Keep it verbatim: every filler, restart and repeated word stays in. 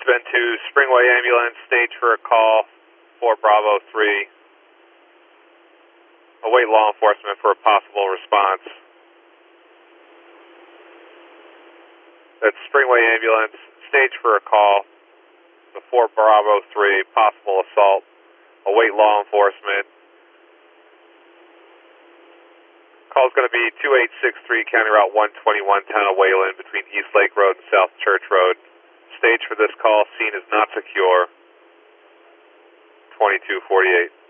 been to Springway Ambulance, stage for a call, four Bravo three. Await law enforcement for a possible response. That's Springway Ambulance, stage for a call, the four Bravo three, possible assault. Await law enforcement. Call's going to be two eight six three, County Route one twenty-one, Town of Wayland, between East Lake Road and South Church Road. Stage for this call, scene is not secure. twenty-two forty-eight.